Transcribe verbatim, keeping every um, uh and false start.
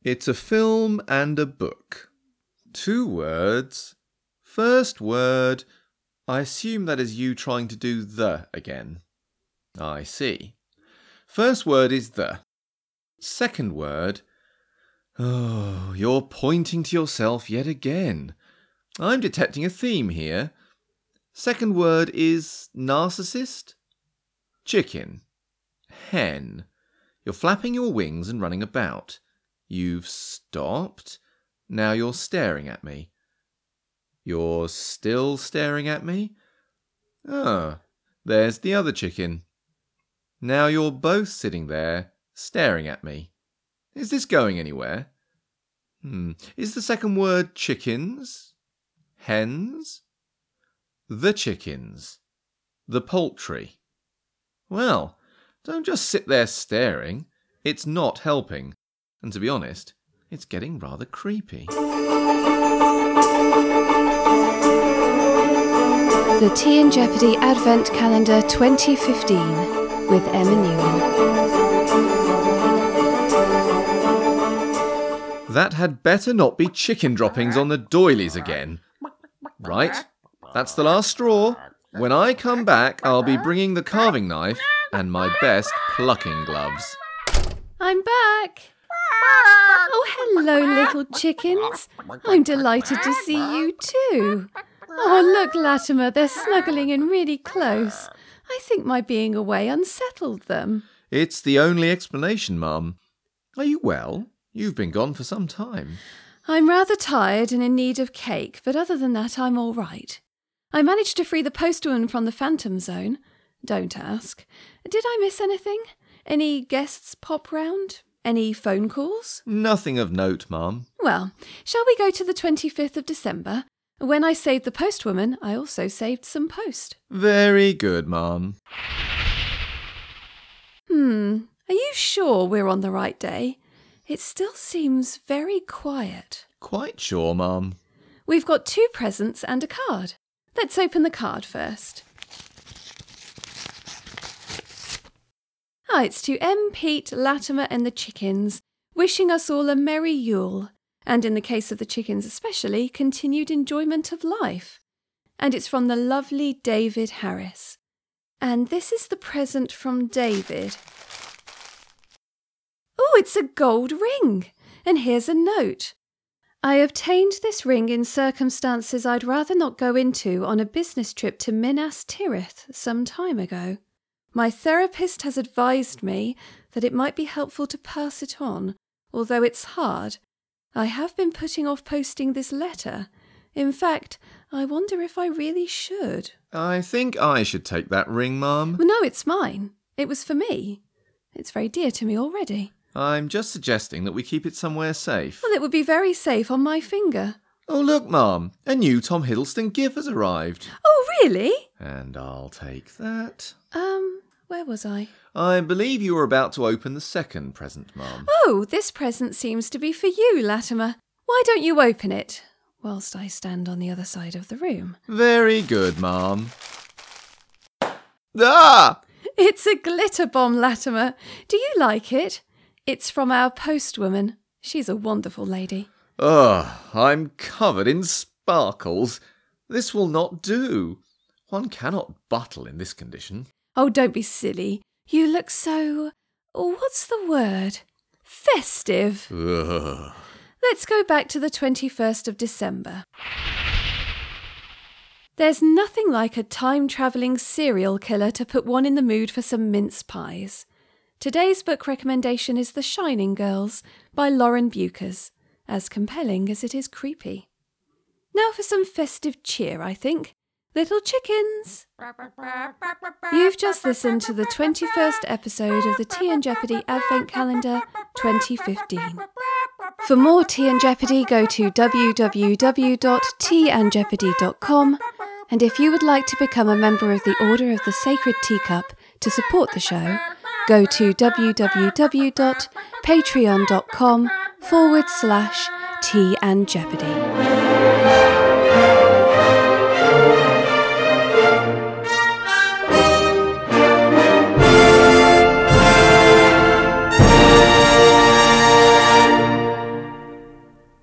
It's a film and a book. Two words. First word, I assume that is you trying to do the again. I see. First word is the. Second word, oh, you're pointing to yourself yet again. I'm detecting a theme here. Second word is narcissist. Chicken. Hen. You're flapping your wings and running about. You've stopped. Now you're staring at me. You're still staring at me? Ah, there's the other chicken. Now you're both sitting there, staring at me. Is this going anywhere? Hmm. Is the second word chickens? Hens? The chickens. The poultry. Well, don't just sit there staring. It's not helping. And to be honest, it's getting rather creepy. The Tea and Jeopardy Advent Calendar twenty fifteen with Emma Newman. That had better not be chicken droppings on the doilies again. Right, that's the last straw. When I come back, I'll be bringing the carving knife and my best plucking gloves. I'm back. Oh, hello, little chickens. I'm delighted to see you too. Oh, look, Latimer, they're snuggling in really close. I think my being away unsettled them. It's the only explanation, Mum. Are you well? You've been gone for some time. I'm rather tired and in need of cake, but other than that, I'm all right. I managed to free the postwoman from the phantom zone. Don't ask. Did I miss anything? Any guests pop round? Any phone calls? Nothing of note, Mum. Well, shall we go to the twenty-fifth of December? When I saved the postwoman, I also saved some post. Very good, Mum. Hmm, are you sure we're on the right day? It still seems very quiet. Quite sure, Mum. We've got two presents and a card. Let's open the card first. Ah, it's to M. Pete, Latimer and the chickens, wishing us all a merry Yule, and in the case of the chickens especially, continued enjoyment of life. And it's from the lovely David Harris. And this is the present from David. Oh, it's a gold ring! And here's a note. I obtained this ring in circumstances I'd rather not go into on a business trip to Minas Tirith some time ago. My therapist has advised me that it might be helpful to pass it on, although it's hard. I have been putting off posting this letter. In fact, I wonder if I really should. I think I should take that ring, Mum. Well, no, it's mine. It was for me. It's very dear to me already. I'm just suggesting that we keep it somewhere safe. Well, it would be very safe on my finger. Oh, look, Mum. A new Tom Hiddleston gift has arrived. Oh, really? And I'll take that. Um, where was I? I believe you were about to open the second present, Mum. Oh, this present seems to be for you, Latimer. Why don't you open it, whilst I stand on the other side of the room? Very good, Mum. Ah! It's a glitter bomb, Latimer. Do you like it? It's from our postwoman. She's a wonderful lady. Ugh, I'm covered in sparkles. This will not do. One cannot buttle in this condition. Oh, don't be silly. You look so... what's the word? Festive. Ugh. Let's go back to the twenty-first of December. There's nothing like a time-travelling serial killer to put one in the mood for some mince pies. Today's book recommendation is The Shining Girls by Lauren Bukers, as compelling as it is creepy. Now for some festive cheer, I think. Little chickens! You've just listened to the twenty-first episode of the Tea and Jeopardy Advent Calendar twenty fifteen. For more Tea and Jeopardy, go to w w w dot tea and jeopardy dot com, and if you would like to become a member of the Order of the Sacred Teacup to support the show, go to w w w dot patreon dot com forward slash tea and jeopardy.